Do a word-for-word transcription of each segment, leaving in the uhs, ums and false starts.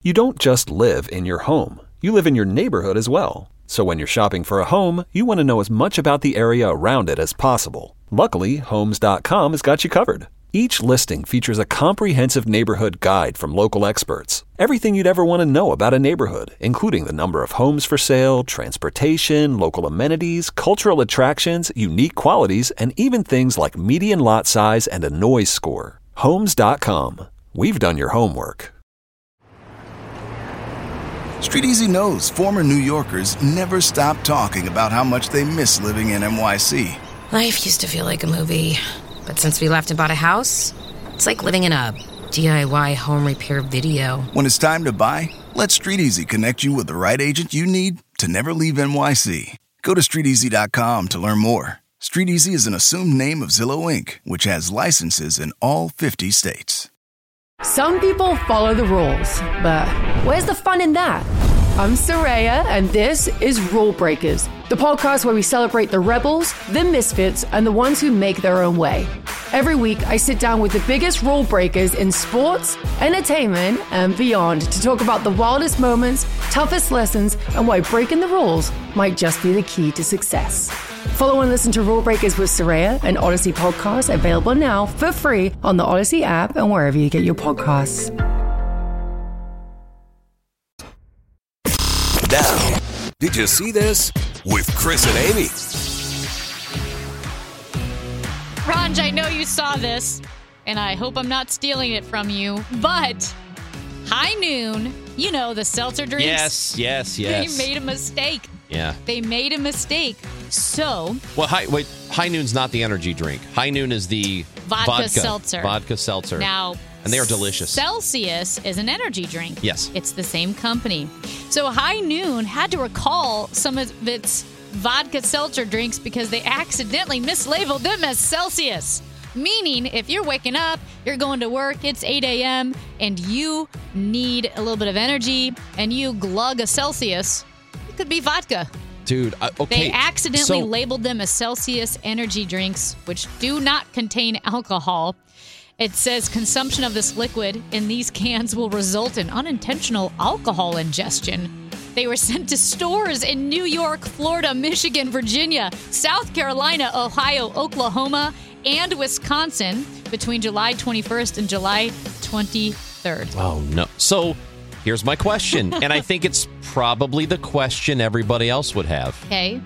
You don't just live in your home. You live in your neighborhood as well. So when you're shopping for a home, you want to know as much about the area around it as possible. Luckily, Homes dot com has got you covered. Each listing features a comprehensive neighborhood guide from local experts. Everything you'd ever want to know about a neighborhood, including the number of homes for sale, transportation, local amenities, cultural attractions, unique qualities, and even things like median lot size and a noise score. Homes dot com. We've done your homework. Street Easy knows former New Yorkers never stop talking about how much they miss living in N Y C. Life used to feel like a movie. But since we left and bought a house, it's like living in a D I Y home repair video. When it's time to buy, let Street Easy connect you with the right agent you need to never leave N Y C. Go to street easy dot com to learn more. Street Easy is an assumed name of Zillow Incorporated, which has licenses in all fifty states. Some people follow the rules, but where's the fun in that? I'm Soraya, and this is Rule Breakers, the podcast where we celebrate the rebels, the misfits, and the ones who make their own way. Every week, I sit down with the biggest rule breakers in sports, entertainment, and beyond to talk about the wildest moments, toughest lessons, and why breaking the rules might just be the key to success. Follow and listen to Rule Breakers with Soraya, an Odyssey podcast available now for free on the Odyssey app and wherever you get your podcasts. Now, did you see this? With Chris and Amy. Ranj, I know you saw this, and I hope I'm not stealing it from you, but High Noon, you know, the seltzer drinks. Yes, yes, yes. They made a mistake. Yeah. They made a mistake. So. Well, high, wait, High Noon's not the energy drink. High Noon is the vodka, vodka seltzer. Vodka seltzer. Now. And they are delicious. Celsius is an energy drink. Yes. It's the same company. So High Noon had to recall some of its vodka seltzer drinks because they accidentally mislabeled them as Celsius. Meaning, if you're waking up, you're going to work, it's eight a.m., and you need a little bit of energy, and you glug a Celsius, it could be vodka. Dude, uh, okay. They accidentally so, labeled them as Celsius energy drinks, which do not contain alcohol. It says consumption of this liquid in these cans will result in unintentional alcohol ingestion. They were sent to stores in New York, Florida, Michigan, Virginia, South Carolina, Ohio, Oklahoma, and Wisconsin between July twenty-first and July twenty-third. Oh, no. So here's my question, and I think it's probably the question everybody else would have. Okay.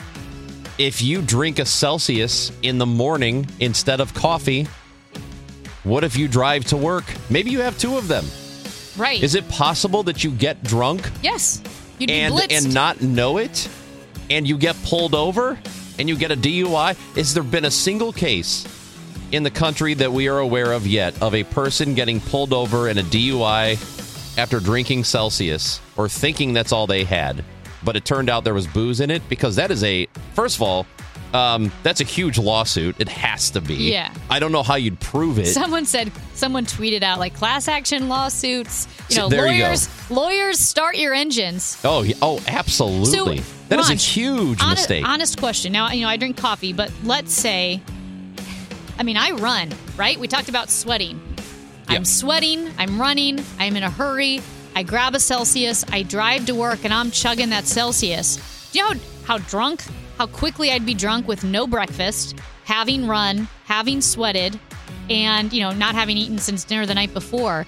If you drink a Celsius in the morning instead of coffee, what if you drive to work? Maybe you have two of them. Right. Is it possible that you get drunk? Yes. You'd be and, blitzed. and not know it? And you get pulled over? And you get a D U I? Has there been a single case in the country that we are aware of yet of a person getting pulled over in a D U I after drinking Celsius or thinking that's all they had, but it turned out there was booze in it? Because that is a, first of all, Um, that's a huge lawsuit. It has to be. Yeah. I don't know how you'd prove it. Someone said, someone tweeted out like class action lawsuits. You know, So, there lawyers, you go. lawyers start your engines. Oh, yeah. Oh, absolutely. So, that is a Ranj, huge honest, mistake. Honest question. Now, you know, I drink coffee, but let's say, I mean, I run, right? We talked about sweating. Yeah. I'm sweating. I'm running. I'm in a hurry. I grab a Celsius. I drive to work, and I'm chugging that Celsius. Do you know how, how drunk? How quickly I'd be drunk with no breakfast, having run, having sweated, and, you know, not having eaten since dinner the night before.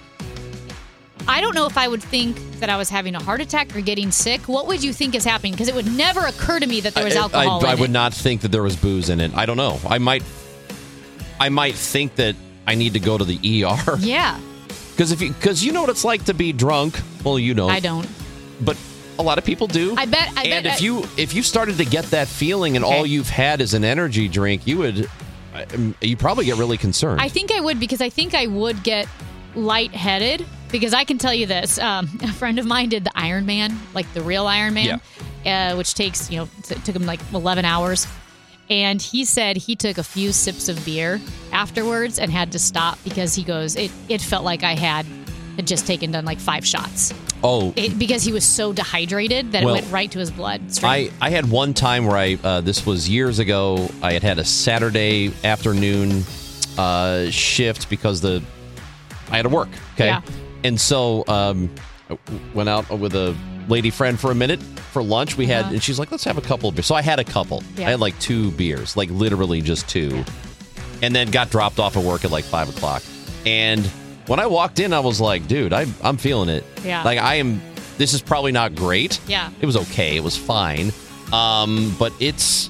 I don't know if I would think that I was having a heart attack or getting sick. What would you think is happening? Because it would never occur to me that there was alcohol I, I, I in would it. not think that there was booze in it. I don't know. I might, I might think that I need to go to the E R. Yeah. Because if you, because you know what it's like to be drunk. Well, you know. I don't. But a lot of people do. I bet. I and bet, if I, you if you started to get that feeling and Okay. all you've had is an energy drink, you would you probably get really concerned. I think I would because I think I would get lightheaded because I can tell you this. Um, a friend of mine did the Ironman, like the real Ironman, uh, which takes, you know, t- took him like eleven hours. And he said he took a few sips of beer afterwards and had to stop because he goes, it, it felt like I had, had just taken done like five shots. Oh. It, because he was so dehydrated that Well, it went right to his blood. I, I had one time where I, uh, this was years ago, I had had a Saturday afternoon uh, shift because the I had to work, okay? Yeah. And so um, I went out with a lady friend for a minute for lunch. We had, Uh-huh. and she's like, let's have a couple of beers. So I had a couple. Yeah. I had like two beers, like literally just two. And then got dropped off at work at like five o'clock. And when I walked in, I was like, dude, I, I'm feeling it. Yeah. Like I am, this is probably not great. Yeah. It was okay. It was fine. Um, but it's,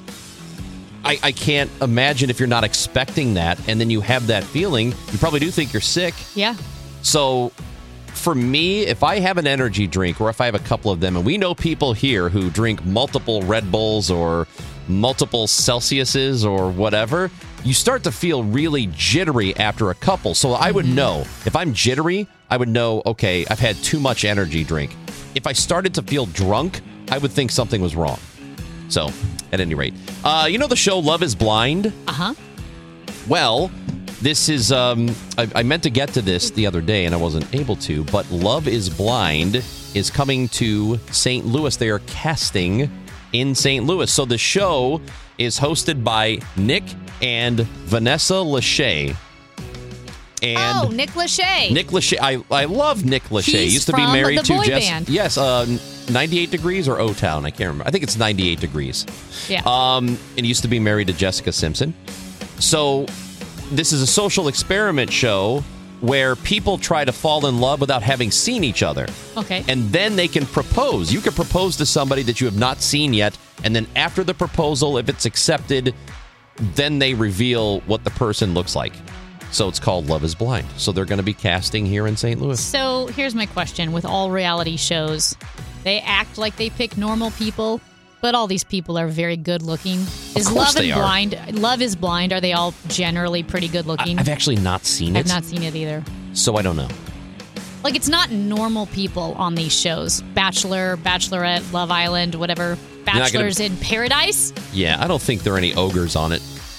I, I can't imagine if you're not expecting that and then you have that feeling, you probably do think you're sick. Yeah. So for me, if I have an energy drink or if I have a couple of them, and we know people here who drink multiple Red Bulls or multiple Celsiuses or whatever, you start to feel really jittery after a couple. So I would know if I'm jittery, I would know, okay, I've had too much energy drink. If I started to feel drunk, I would think something was wrong. So at any rate, uh, you know the show Love is Blind? Uh-huh. Well, this is, um, I, I meant to get to this the other day and I wasn't able to, but Love is Blind is coming to Saint Louis. They are casting in Saint Louis. So the show is hosted by Nick and Vanessa Lachey. And oh, Nick Lachey. Nick Lachey. I, I love Nick Lachey. He's Used to be from married the to boy Jess. band. Yes, uh, ninety-eight Degrees or O-Town. I can't remember. I think it's ninety-eight Degrees. Yeah. Um, and used to be married to Jessica Simpson. So this is a social experiment show where people try to fall in love without having seen each other. Okay. And then they can propose. You can propose to somebody that you have not seen yet. And then after the proposal, if it's accepted, then they reveal what the person looks like. So it's called Love is Blind. So they're going to be casting here in Saint Louis. So here's my question. With all reality shows, they act like they pick normal people, but all these people are very good looking. Is course Love they and are. Blind Love is Blind, are they all generally pretty good looking? I- I've actually not seen it. I've not seen it either. So I don't know. Like, it's not normal people on these shows. Bachelor, Bachelorette, Love Island, whatever. not gonna- Bachelors in Paradise? Yeah, I don't think there are any ogres on it.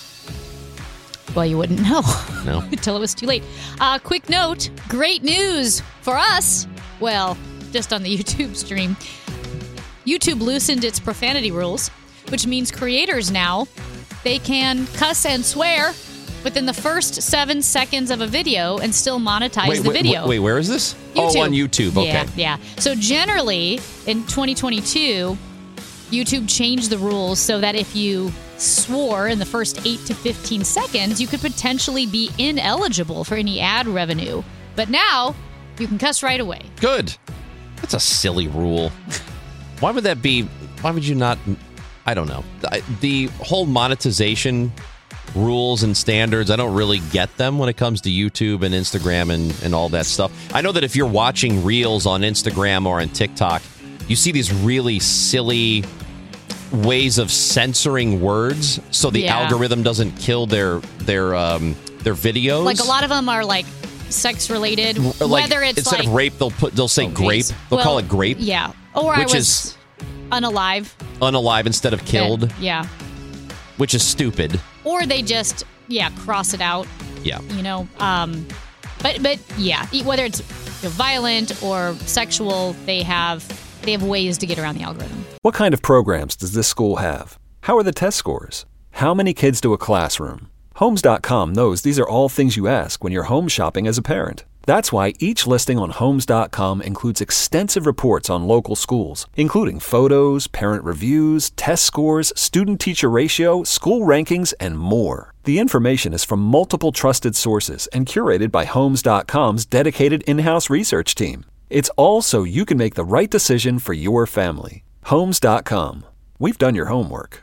Well, you wouldn't know. No. Until it was too late. Uh, quick note, great news for us. Well, just on the YouTube stream. YouTube loosened its profanity rules, which means creators now, they can cuss and swear within the first seven seconds of a video and still monetize Wait, the wait, video. wait, where is this? Oh, on YouTube. Okay. Yeah, yeah. So generally, in twenty twenty-two, YouTube changed the rules so that if you swore in the first eight to fifteen seconds, you could potentially be ineligible for any ad revenue. But now, you can cuss right away. Good. That's a silly rule. Why would that be? Why would you not? I don't know. I- The whole monetization rules and standards, I don't really get them when it comes to YouTube and Instagram and, and all that stuff. I know that if you're watching Reels on Instagram or on TikTok, you see these really silly ways of censoring words so the Yeah. algorithm doesn't kill their their um, their videos. Like, a lot of them are, like, sex-related. Like, whether it's, instead like... of rape, they'll put they'll say Oh, grape. geez. They'll call Well, it grape. Yeah. Or I Which was is- unalive. Unalive instead of killed, Then- yeah. which is stupid. Or they just, yeah, cross it out. Yeah. You know, um, but but yeah, e- whether it's you know, violent or sexual, they have they have ways to get around the algorithm. What kind of programs does this school have? How are the test scores? How many kids to a classroom? Homes dot com knows these are all things you ask when you're home shopping as a parent. That's why each listing on Homes dot com includes extensive reports on local schools, including photos, parent reviews, test scores, student-teacher ratio, school rankings, and more. The information is from multiple trusted sources and curated by Homes dot com's dedicated in-house research team. It's all so you can make the right decision for your family. Homes dot com. We've done your homework.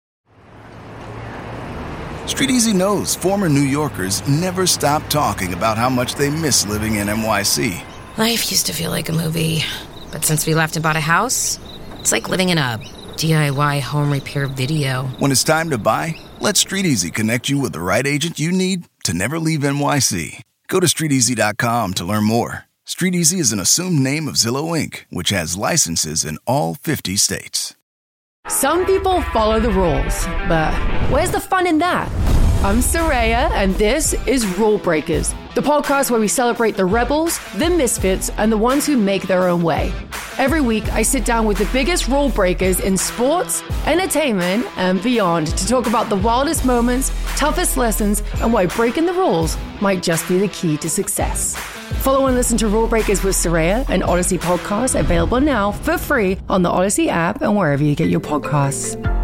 Street Easy knows former New Yorkers never stop talking about how much they miss living in N Y C. Life used to feel like a movie, but since we left and bought a house, it's like living in a D I Y home repair video. When it's time to buy, let Street Easy connect you with the right agent you need to never leave N Y C. Go to street easy dot com to learn more. Street Easy is an assumed name of Zillow Incorporated, which has licenses in all fifty states. Some people follow the rules, but where's the fun in that? I'm Soraya, and this is Rule Breakers, the podcast where we celebrate the rebels, the misfits, and the ones who make their own way. Every week, I sit down with the biggest rule breakers in sports, entertainment, and beyond to talk about the wildest moments, toughest lessons, and why breaking the rules might just be the key to success. Follow and listen to Rule Breakers with Soraya, an Odyssey podcast available now for free on the Odyssey app and wherever you get your podcasts.